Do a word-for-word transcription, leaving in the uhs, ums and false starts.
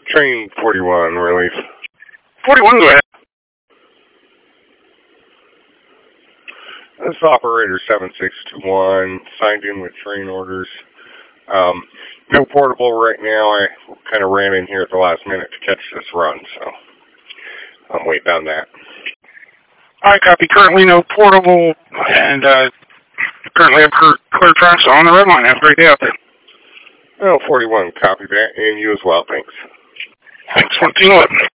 Train forty-one, relief. forty-one, go ahead. This is operator seven six two one, signed in with train orders. Um, no portable right now. I kind of ran in here at the last minute to catch this run, so I'm waiting on that. All right, copy. Currently no portable, and uh, currently have clear, clear tracks on the red line. Have a great day out there. Oh, forty-one, copy that, and you as well, thanks. Thanks, fourteen eleven.